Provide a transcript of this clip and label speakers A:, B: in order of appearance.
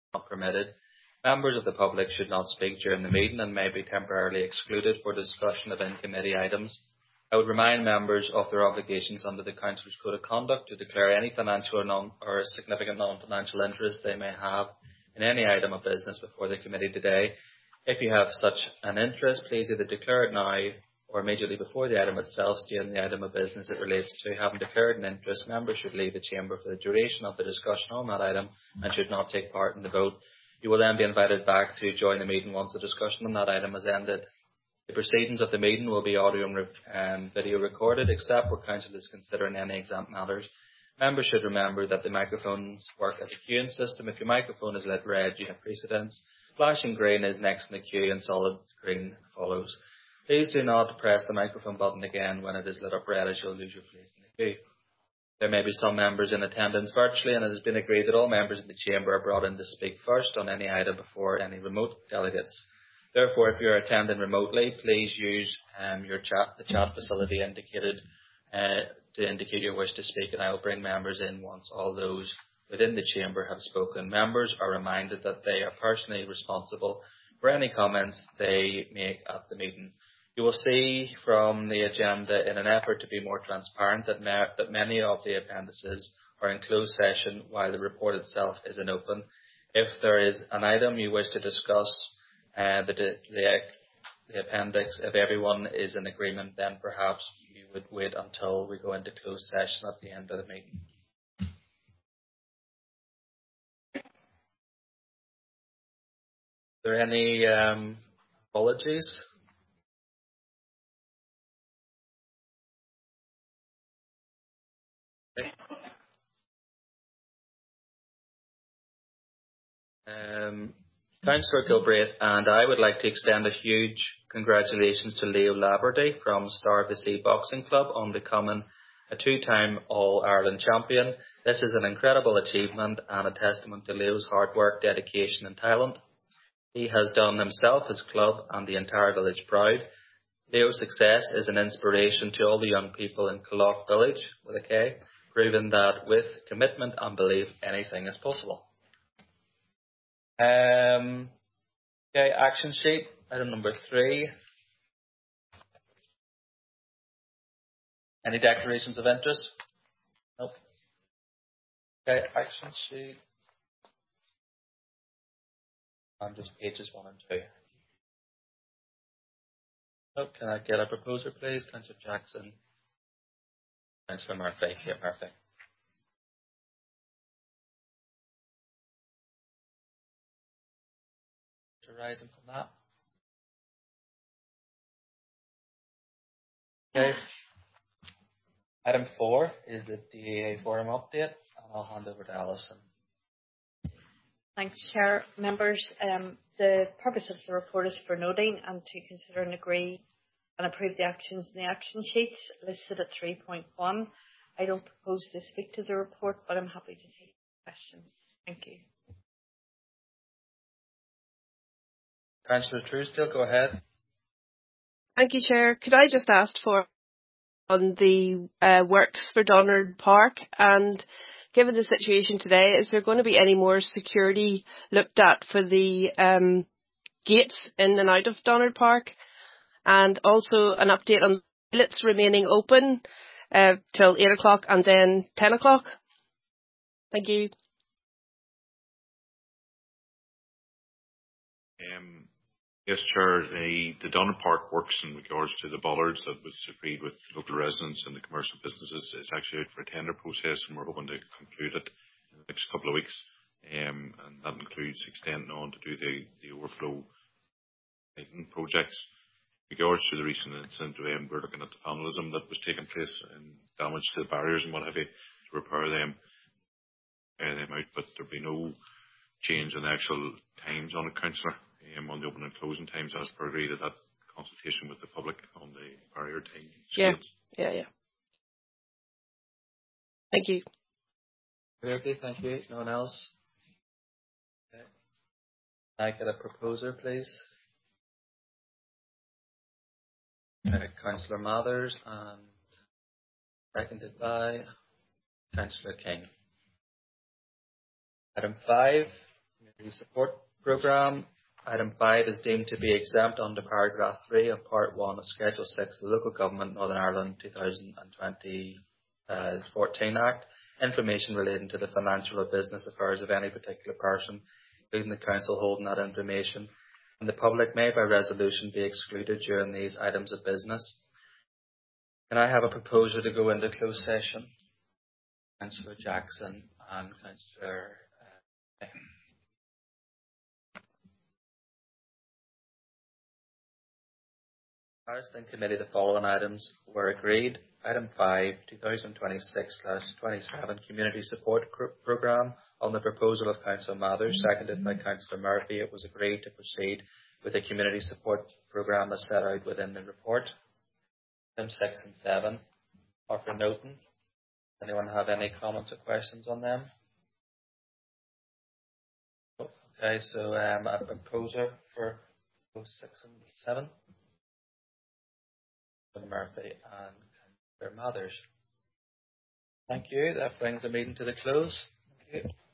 A: not permitted. Members of the public should not speak during the meeting and may be temporarily excluded for discussion of in-committee items. I would remind members of their obligations under the Councillors' Code of Conduct to declare any financial or significant non-financial interest they may have in any item of business before the committee today. If you have such an interest, please either declare it now or immediately before the item itself, stating the item of business it relates to. Having declared an interest, members should leave the chamber for the duration of the discussion on that item and should not take part in the vote. You will then be invited back to join the meeting once the discussion on that item has ended. The proceedings of the meeting will be audio and video recorded, except where council is considering any exempt matters. Members should remember that the microphones work as a queuing system. If your microphone is lit red, you have precedence. Flashing green is next in the queue and solid green follows. Please do not press the microphone button again when it is lit up red, as you'll lose your place in the queue. There may be some members in attendance virtually, and it has been agreed that all members of the chamber are brought in to speak first on any item before any remote delegates. Therefore, if you are attending remotely, please use the chat facility indicated to indicate your wish to speak, and I will bring members in once all those within the chamber have spoken. Members are reminded that they are personally responsible for any comments they make at the meeting. You will see from the agenda, in an effort to be more transparent, that many of the appendices are in closed session while the report itself is in open. If there is an item you wish to discuss, the appendix, if everyone is in agreement, then perhaps you would wait until we go into closed session at the end of the meeting. Are there any apologies? Okay. Councillor Gilbreth and I would like to extend a huge congratulations to Leo Laverty from Star of the Sea Boxing Club on becoming a two-time All-Ireland champion. This is an incredible achievement and a testament to Leo's hard work, dedication and talent. He has done himself, his club and the entire village proud. Leo's success is an inspiration to all the young people in Collough Village, with a K, proving that with commitment and belief, anything is possible. Okay, action sheet, item number 3. Any declarations of interest? Nope. Okay, action sheet. And just pages 1 and 2. Nope, can I get a proposer, please? Councillor Jackson. Councillor Murphy. Yeah, Murphy. Arising from that. Okay. Item 4 is the DAA forum update, and I'll hand over to Alison.
B: Thanks, Chair. Members, the purpose of the report is for noting and to consider and agree and approve the actions in the action sheets listed at 3.1. I don't propose to speak to the report, but I'm happy to take questions. Thank you.
A: Councillor Truesdale, go ahead.
C: Thank you, Chair. Could I just ask for on the works for Donard Park, and given the situation today, is there going to be any more security looked at for the gates in and out of Donard Park? And also an update on toilets remaining open till 8 o'clock and then 10 o'clock? Thank you.
D: Yes, Chair. The Donald Park works in regards to the bollards that was agreed with local residents and the commercial businesses is actually out for a tender process, and we're hoping to conclude it in the next couple of weeks. And that includes extending on to do the overflow projects. In regards to the recent incident, we're looking at the vandalism that was taking place and damage to the barriers and what have you to repair them out, but there'll be no change in the actual times on it, Councillor. On the open and closing times as per agreed at that consultation with the public on the barrier time scales.
C: Yeah. Thank you.
A: Okay, thank you. No one else? Okay. Can I get a proposer, please? Councillor Mathers, and seconded by Councillor King. Item 5, Community Support Programme. Item 5 is deemed to be exempt under paragraph 3 of Part 1 of Schedule 6 of the Local Government Northern Ireland 2014 Act. Information relating to the financial or business affairs of any particular person, including the Council holding that information, and the public may by resolution be excluded during these items of business. Can I have a proposal to go into closed session? Councillor Jackson and Councillor Passed in committee, the following items were agreed. Item 5, 2026/27 Community Support Programme. On the proposal of Councillor Mather, seconded by Councillor Murphy, it was agreed to proceed with the Community Support Programme as set out within the report. Item 6 and 7 are for noting. Anyone have any comments or questions on them? Okay, so a proposer for those 6 and 7. Murphy and Councillor Mathers. Thank you. That brings the meeting to the close. Thank you.